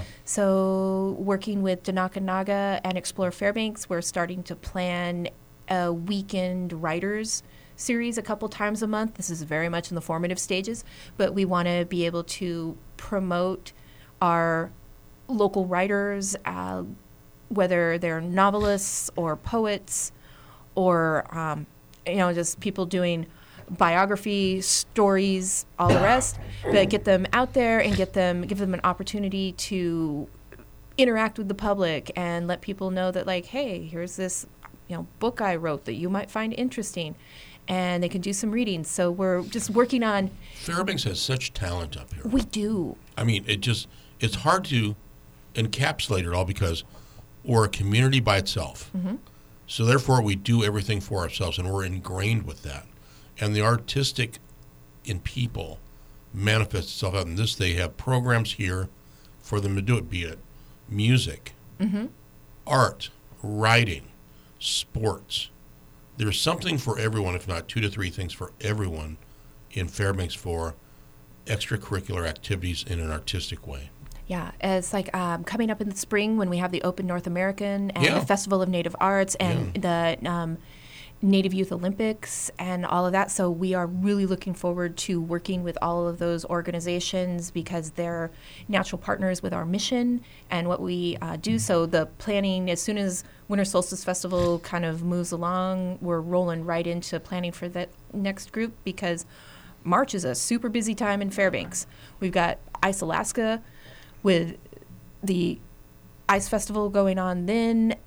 So working with Danaka Naga and Explore Fairbanks, we're starting to plan a weekend writers series a couple times a month. This is very much in the formative stages, but we want to be able to promote our local writers, uh, whether they're novelists or poets or, um, you know, just people doing biography, stories, all the rest, but get them out there and get them, give them an opportunity to interact with the public and let people know that, like, hey, here's this, you know, book I wrote that you might find interesting, and they can do some reading. So we're just working on. Fairbanks has such talent up here. We do. I mean, it just, it's hard to encapsulate it all because we're a community by itself. Mhm. So therefore we do everything for ourselves, and we're ingrained with that. And the artistic in people manifests itself out in this. They have programs here for them to do it, be it music, Mm-hmm. art, writing, sports. There's something for everyone, if not two to three things for everyone in Fairbanks for extracurricular activities in an artistic way. Yeah, it's like um, coming up in the spring when we have the Open North American and Yeah. the Festival of Native Arts and the um, Native Youth Olympics and all of that. So we are really looking forward to working with all of those organizations because they're natural partners with our mission and what we uh, do. So the planning, as soon as Winter Solstice Festival kind of moves along, we're rolling right into planning for that next group because March is a super busy time in Fairbanks. We've got Ice Alaska with the Ice Festival going on then.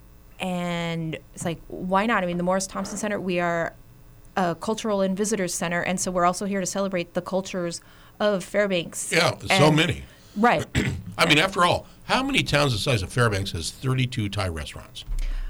And it's like, why not? I mean, the Morris Thompson Center, we are a cultural and visitors center, and so we're also here to celebrate the cultures of Fairbanks. Yeah, so And- many. Right. I mean, after all, how many towns the size of Fairbanks has thirty-two Thai restaurants?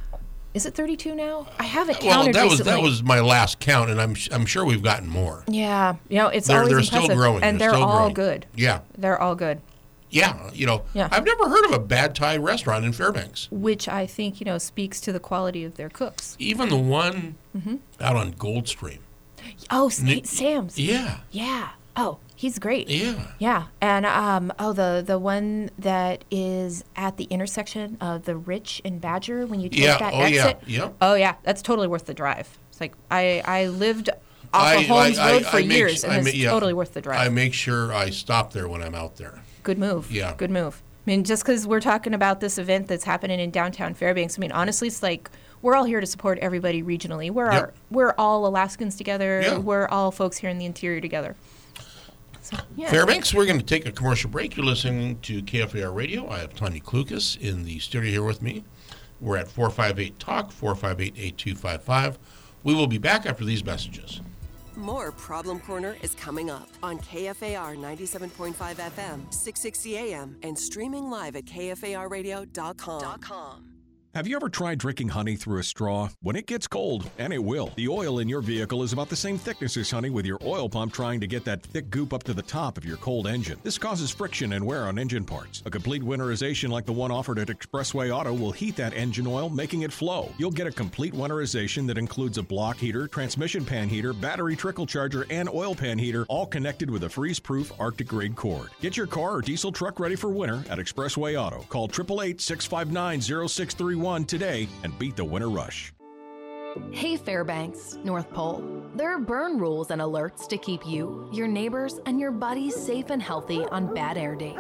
Is it thirty-two now? I haven't Well, counted that was recently. that was my last count, and I'm I'm sure we've gotten more. Yeah, you know, it's They're- always they're impressive. still growing. And They're they're, still all growing. good. Yeah. They're all good. Yeah, you know, Yeah. I've never heard of a bad Thai restaurant in Fairbanks. Which I think, you know, speaks to the quality of their cooks. Even the one Mhm. out on Goldstream. Oh, Ni- Sa- Sam's. Yeah. Yeah. Oh, he's great. Yeah. Yeah. And um oh the the one that is at the intersection of the Rich and Badger when you take Yeah. that Oh, yeah. exit. Yep. Oh yeah, that's totally worth the drive. It's like I I lived off I- of Holmes I- Road I- for I make- years, I and ma- it's yeah. totally worth the drive. I make sure I stop there when I'm out there. Good move. Yeah. Good move. I mean, just because we're talking about this event that's happening in downtown Fairbanks, I mean, honestly, it's like we're all here to support everybody regionally. We're Yep. our, we're all Alaskans together. Yeah. We're all folks here in the interior together. So, yeah. Fairbanks, we're going to take a commercial break. You're listening to K F A R Radio. I have Tanya Klukas in the studio here with me. We're at four five eight talk, four five eight, eight two five five. We will be back after these messages. More Problem Corner is coming up on K F A R ninety-seven point five F M, six sixty A M, and streaming live at K F A R radio dot com. Have you ever tried drinking honey through a straw? When it gets cold, and it will, the oil in your vehicle is about the same thickness as honey, with your oil pump trying to get that thick goop up to the top of your cold engine. This causes friction and wear on engine parts. A complete winterization like the one offered at Expressway Auto will heat that engine oil, making it flow. You'll get a complete winterization that includes a block heater, transmission pan heater, battery trickle charger, and oil pan heater, all connected with a freeze-proof Arctic-grade cord. Get your car or diesel truck ready for winter at Expressway Auto. Call eight eight eight, six five nine, zero six three one today and beat the winter rush. Hey Fairbanks, North Pole. There are burn rules and alerts to keep you, your neighbors, and your buddies safe and healthy on bad air days.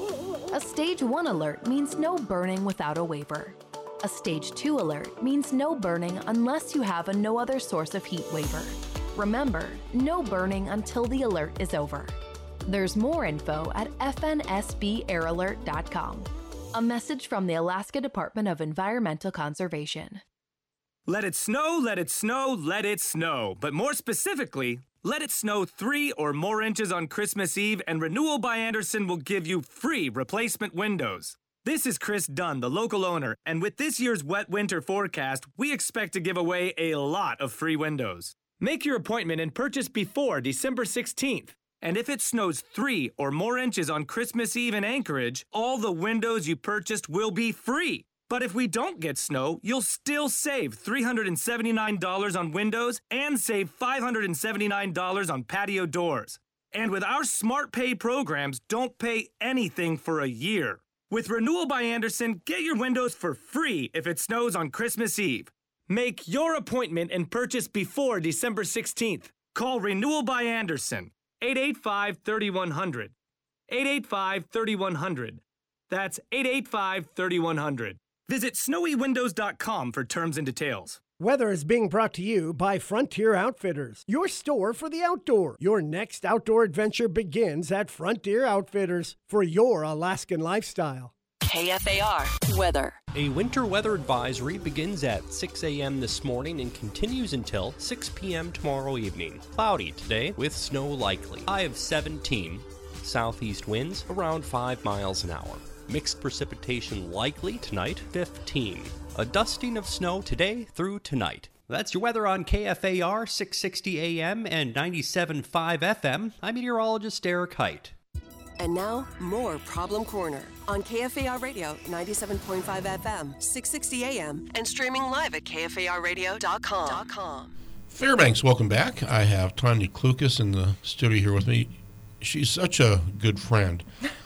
A Stage one alert means no burning without a waiver. A Stage two alert means no burning unless you have a no other source of heat waiver. Remember, no burning until the alert is over. There's more info at f n s b air alert dot com. A message from the Alaska Department of Environmental Conservation. Let it snow, let it snow, let it snow. But more specifically, let it snow three or more inches on Christmas Eve, and Renewal by Andersen will give you free replacement windows. This is Chris Dunn, the local owner, and with this year's wet winter forecast, we expect to give away a lot of free windows. Make your appointment and purchase before December sixteenth. And if it snows three or more inches on Christmas Eve in Anchorage, all the windows you purchased will be free. But if we don't get snow, you'll still save three hundred seventy-nine dollars on windows and save five hundred seventy-nine dollars on patio doors. And with our Smart Pay programs, don't pay anything for a year. With Renewal by Andersen, get your windows for free if it snows on Christmas Eve. Make your appointment and purchase before December sixteenth. Call Renewal by Andersen. eight eight five, three one zero zero. eight eight five, three one zero zero. That's eight eight five, three one zero zero. Visit snowy windows dot com for terms and details. Weather is being brought to you by Frontier Outfitters, your store for the outdoor. Your next outdoor adventure begins at Frontier Outfitters for your Alaskan lifestyle. K F A R weather. A winter weather advisory begins at six a m this morning and continues until six p m tomorrow evening. Cloudy today with snow likely. High of seventeen. Southeast winds around five miles an hour. Mixed precipitation likely tonight, fifteen. A dusting of snow today through tonight. That's your weather on K F A R six sixty A M and ninety-seven point five F M. I'm meteorologist Eric Height. And now, more Problem Corner on K F A R Radio ninety-seven point five F M, six sixty A M, and streaming live at K F A R radio dot com. Fairbanks, welcome back. I have Tanya Klukas in the studio here with me. She's such a good friend.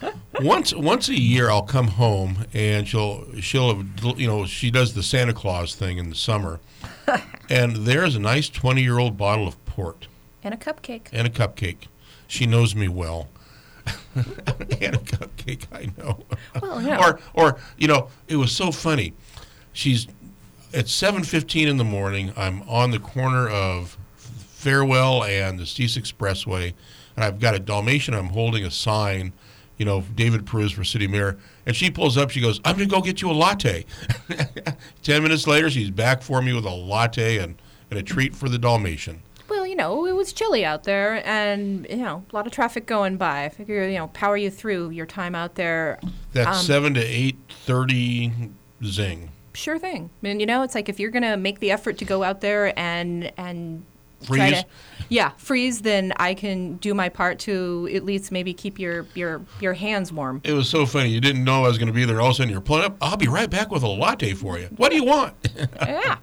Once once a year, I'll come home and she'll she'll have, you know, she does the Santa Claus thing in the summer, and there's a nice twenty year old bottle of port And a cupcake. and a cupcake. She knows me well. And a cupcake, I know. Well, yeah. Or or you know, it was so funny. She's at seven fifteen in the morning. I'm on the corner of Farewell and the Steese Expressway, and I've got a Dalmatian. I'm holding a sign, you know, David Peruz for city mayor. And she pulls up. She goes, "I'm going to go get you a latte." Ten minutes later, she's back for me with a latte and, and a treat for the Dalmatian. Well, you know, it was chilly out there and, you know, a lot of traffic going by. I figure, you know, power you through your time out there. That Um, seven to eight thirty zing. sure thing. And, you know, it's like if you're going to make the effort to go out there and and freeze. try to, yeah, freeze, then I can do my part to at least maybe keep your, your, your hands warm. It was so funny. You didn't know I was going to be there. All of a sudden, you're pulling up. I'll be right back with a latte for you. What do you want? Yeah.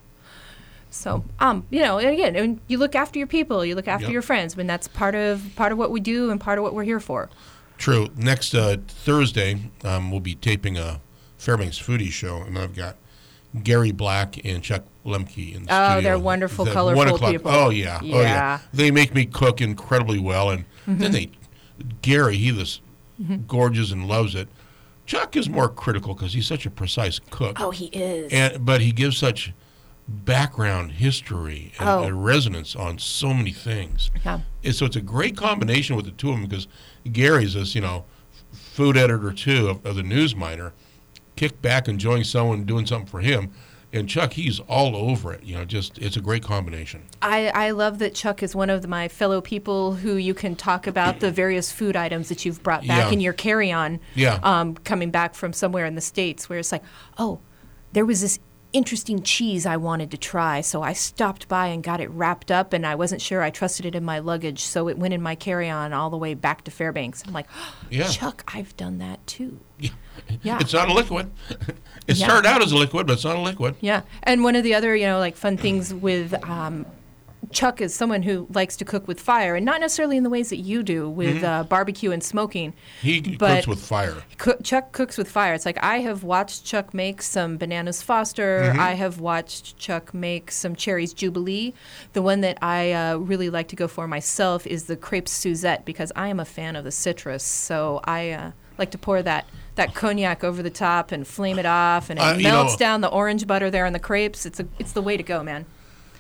So, um, you know, and again, and you look after your people, you look after Yep. your friends. I mean, that's part of part of what we do and part of what we're here for. True. Next uh, Thursday, um, we'll be taping a Fairbanks Foodie show, and I've got Gary Black and Chuck Lemke in the Oh, studio. they're wonderful, The colorful one o'clock- people. Oh yeah. Yeah. oh yeah. They make me cook incredibly well, and Mhm. then they, Gary, he was Mhm. gorgeous and loves it. Chuck is more critical because he's such a precise cook. Oh, he is. And but he gives such background history and, Oh. and resonance on so many things. Yeah. And so it's a great combination with the two of them because Gary's this, you know, food editor too of, of the News Miner, kick back enjoying someone doing something for him, and Chuck, he's all over it. You know, just it's a great combination. I, I love that Chuck is one of my fellow people who you can talk about the various food items that you've brought back Yeah. in your carry-on. Yeah. Um, coming back from somewhere in the States where it's like, oh, there was this interesting cheese I wanted to try, so I stopped by and got it wrapped up, and I wasn't sure I trusted it in my luggage, so it went in my carry-on all the way back to Fairbanks. I'm like, Yeah. Chuck, I've done that too. Yeah. Yeah. It's not a liquid. It Yeah. started out as a liquid, but it's not a liquid. Yeah, and one of the other, you know, like fun things with um, Chuck is someone who likes to cook with fire, and not necessarily in the ways that you do with Mhm. uh, barbecue and smoking. He but cooks with fire. Cook, Chuck cooks with fire. It's like I have watched Chuck make some bananas Foster. Mhm. I have watched Chuck make some cherries Jubilee. The one that I uh, really like to go for myself is the crepes Suzette because I am a fan of the citrus. So I uh, like to pour that. That cognac over the top and flame it off, and it Uh, you melts know- down the orange butter there on the crepes. It's a, it's the way to go, man.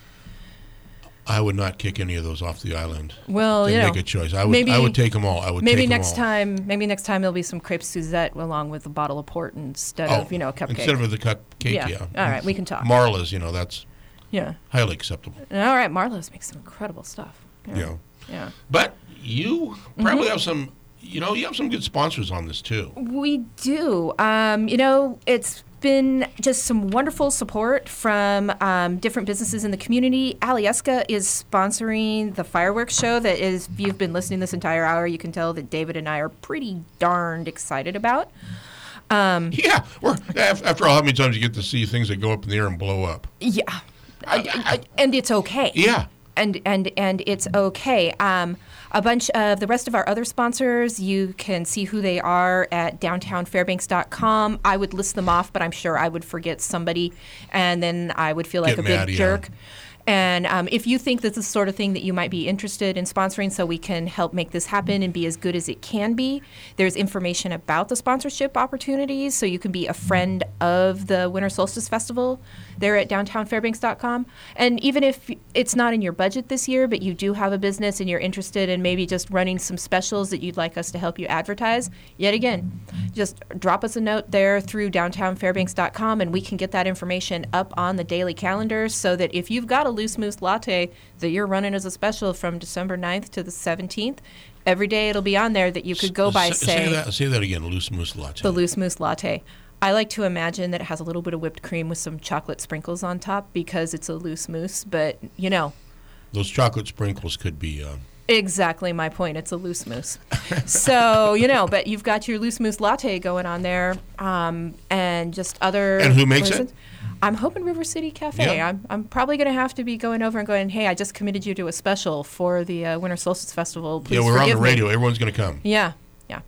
I would not kick any of those off the island. Well, and you know, make a choice. I would. maybe, I would take them all. I would. Maybe take next them all. time. Maybe next time there'll be some crepes Suzette along with a bottle of port instead Oh, of you know a cupcake. instead of the cupcake. Yeah. Yeah. All right, we can talk. Marla's, you know, that's Yeah. highly acceptable. All right, Marlowe's makes some incredible stuff. Yeah. Yeah. But you probably Mhm. have some. You know, you have some good sponsors on this too. We do. Um, you know, it's been just some wonderful support from um, different businesses in the community. Alyeska is sponsoring the fireworks show that is, if you've been listening this entire hour, you can tell that David and I are pretty darned excited about. Um, Yeah, we're af- after all, how many times you get to see things that go up in the air and blow up? Yeah, I, I, and it's okay. Yeah. And and and it's okay. Um, a bunch of the rest of our other sponsors, you can see who they are at downtown fairbanks dot com. I would list them off, but I'm sure I would forget somebody, and then I would feel like Get a mad, big yeah. jerk. And um, if you think this is the sort of thing that you might be interested in sponsoring so we can help make this happen and be as good as it can be, there's information about the sponsorship opportunities so you can be a friend of the Winter Solstice Festival there at downtown fairbanks dot com. And even if it's not in your budget this year, but you do have a business and you're interested in maybe just running some specials that you'd like us to help you advertise, yet again, just drop us a note there through downtown fairbanks dot com and we can get that information up on the daily calendar so that if you've got a loose moose latte that you're running as a special from December ninth to the seventeenth, every day it'll be on there that you could go by, say, say, say that. Say that again. Loose moose latte. the loose moose latte. I like to imagine that it has a little bit of whipped cream with some chocolate sprinkles on top because it's a loose moose, but you know. Those chocolate sprinkles could be. Uh, Exactly my point. It's a loose moose. So, you know, but you've got your loose moose latte going on there um, and just other. And who makes places. it? I'm hoping River City Cafe. Yeah. I'm, I'm probably going to have to be going over and going, hey, I just committed you to a special for the uh, Winter Solstice Festival. Please yeah, we're on the forgive me." radio. Everyone's going to come. Yeah, yeah.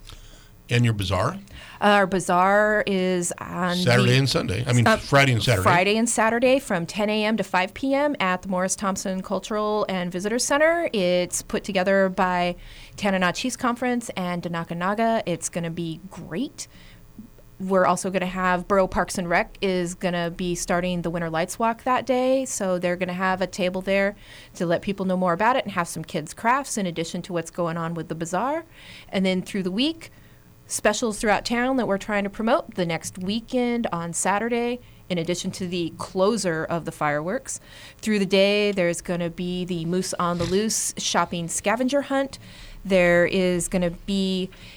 And your bazaar? Our bazaar is on Saturday the- and Sunday. I mean, uh, Friday and Saturday. Friday and Saturday from ten a.m. to five p.m. at the Morris Thompson Cultural and Visitor Center. It's put together by Tanana Chiefs Conference and Danaka Naga. It's going to be great. We're also going to have Borough Parks and Rec is going to be starting the Winter Lights Walk that day. So they're going to have a table there to let people know more about it and have some kids' crafts in addition to what's going on with the bazaar. And then through the week, specials throughout town that we're trying to promote the next weekend on Saturday, in addition to the closer of the fireworks. Through the day, there's going to be the Moose on the Loose shopping scavenger hunt. There is going to be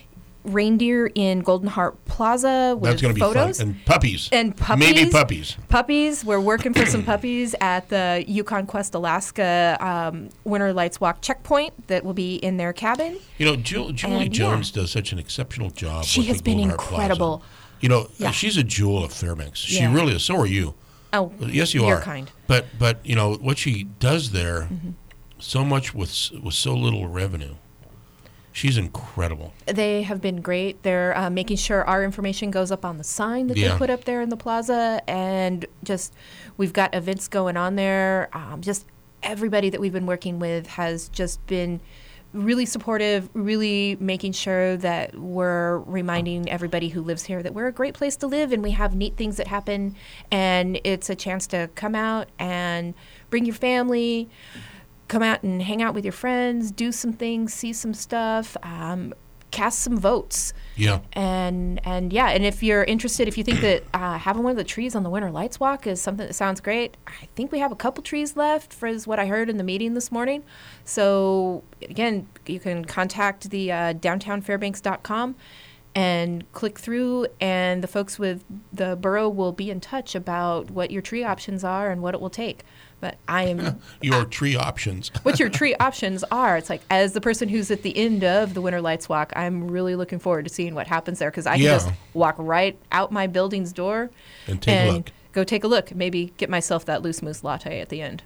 reindeer in Golden Heart Plaza with That's going to be photos. fun. And puppies. And puppies. Maybe puppies. Puppies. We're working for some puppies at the Yukon Quest Alaska um, Winter Lights Walk checkpoint that will be in their cabin. You know, Ju- Julie And, Jones yeah. does such an exceptional job. She with has the been Golden Heart incredible. Plaza. You know, Yeah. she's a jewel of Fairbanks. She Yeah. really is. So are you. Oh, yes, you you're are. kind. But but you know what she does there, Mm-hmm. so much with s- with so little revenue. She's incredible. They have been great. They're uh, making sure our information goes up on the sign that Yeah. they put up there in the plaza, and just we've got events going on there. Um, just everybody that we've been working with has just been really supportive, really making sure that we're reminding everybody who lives here that we're a great place to live and we have neat things that happen, and it's a chance to come out and bring your family, come out and hang out with your friends, do some things, see some stuff, um, cast some votes. Yeah. And and yeah, and if you're interested, if you think that uh, having one of the trees on the Winter Lights Walk is something that sounds great, I think we have a couple trees left, for is what I heard in the meeting this morning. So again, you can contact the uh, downtown fairbanks dot com and click through, and the folks with the borough will be in touch about what your tree options are and what it will take. But I am Your tree options. what your tree options are. It's like, as the person who's at the end of the Winter Lights Walk, I'm really looking forward to seeing what happens there, because I can Yeah. just walk right out my building's door And take a look. go take a look. Maybe get myself that loose moose latte at the end.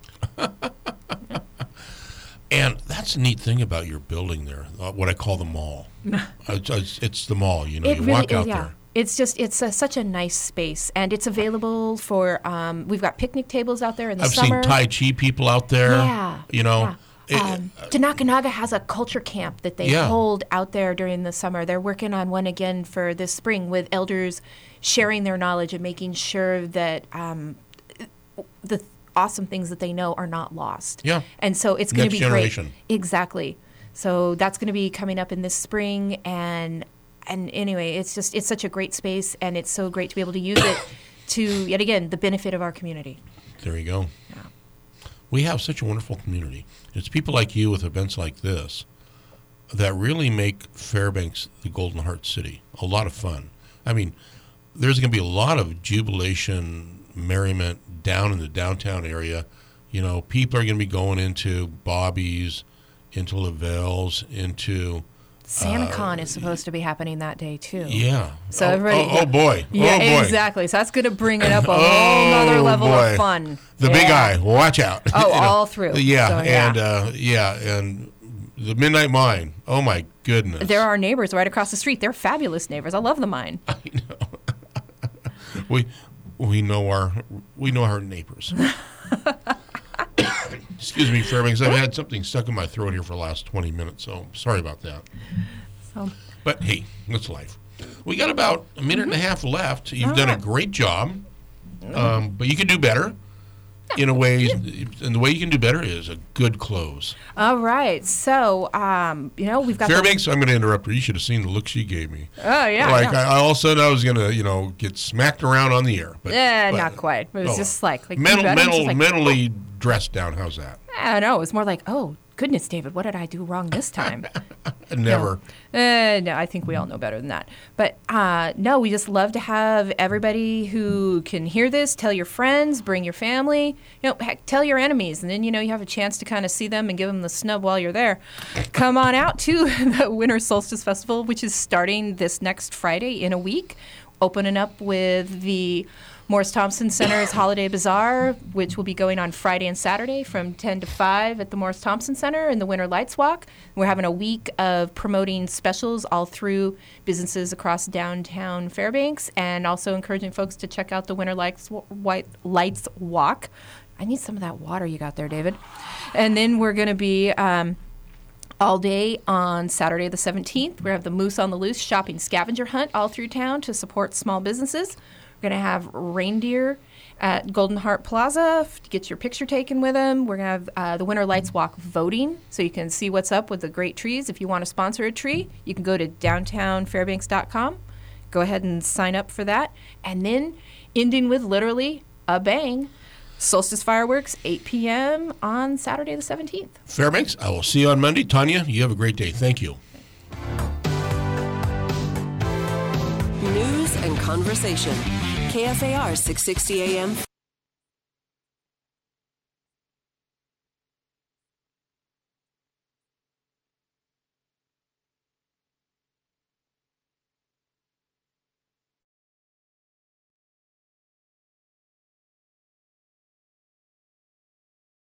And that's a neat thing about your building there, uh, what I call the mall. it's, it's, it's the mall, you know, It you really walk is, out yeah. there. It's just, it's a, such a nice space, and it's available for, um, we've got picnic tables out there in the I've summer. seen Tai Chi people out there. Yeah, You know, it- Um, Tanakanaga has a culture camp that they Yeah. hold out there during the summer. They're working on one again for this spring with elders sharing their knowledge and making sure that um, the awesome things that they know are not lost. Yeah. And so it's going to Next be generation. great. Exactly. So that's going to be coming up in this spring, and and anyway, it's just it's such a great space, and it's so great to be able to use it to, yet again, the benefit of our community. There you go. We have such a wonderful community. It's people like you with events like this that really make Fairbanks the Golden Heart City a lot of fun. I mean, there's going to be a lot of jubilation, merriment down in the downtown area. You know, people are going to be going into Bobby's, into Lavelle's, into SantaCon is supposed to be happening that day too. Yeah. So Oh, everybody. oh, oh, boy. Yeah, Oh, boy. exactly. So that's going to bring it up a whole nother Oh, level boy. of fun. The big Yeah. eye. Watch out. Oh, You know, all through. Yeah, So, yeah. and uh, yeah, and the Midnight Mine. Oh my goodness. There are neighbors right across the street. They're fabulous neighbors. I love the mine. we we know our we know our neighbors. Excuse me, Fairbanks. I've had something stuck in my throat here for the last twenty minutes, so sorry about that. So. But hey, that's life. We got about a minute and a half left. You've All done a right. great job, um, but you can do better. In a way, and the way you can do better is a good close. All right. So, um, you know, we've got the- Fairbanks, I'm going to interrupt her. You should have seen the look she gave me. Oh, yeah. Like, yeah. I, I all of a sudden I was going to, you know, get smacked around on the air. But, Eh, but- not quite. It was oh, just like, like mental, you better. It's mental, just like, mentally dressed down. How's that? I don't know. It was more like, oh, goodness, David, what did I do wrong this time? Never. No. Uh, no, I think we all know better than that. But uh, no, we just love to have everybody who can hear this, tell your friends, bring your family, you know, heck, tell your enemies. And then, you know, you have a chance to kind of see them and give them the snub while you're there. Come on out to the Winter Solstice Festival, which is starting this next Friday in a week, opening up with the Morris Thompson Center's Holiday Bazaar, which will be going on Friday and Saturday from ten to five at the Morris Thompson Center and the Winter Lights Walk. We're having a week of promoting specials all through businesses across downtown Fairbanks, and also encouraging folks to check out the Winter Lights, White Lights Walk. I need some of that water you got there, David. And then we're going to be um, all day on Saturday the seventeenth. We have the Moose on the Loose shopping scavenger hunt all through town to support small businesses. We're going to have reindeer at Golden Heart Plaza to get your picture taken with them. We're going to have uh, the Winter Lights Walk voting, so you can see what's up with the great trees. If you want to sponsor a tree, you can go to downtown fairbanks dot com. Go ahead and sign up for that. And then ending with literally a bang, solstice fireworks, eight p.m. on Saturday the seventeenth. Fairbanks, I will see you on Monday. Tanya, you have a great day. Thank you. conversation. K F A R six sixty A M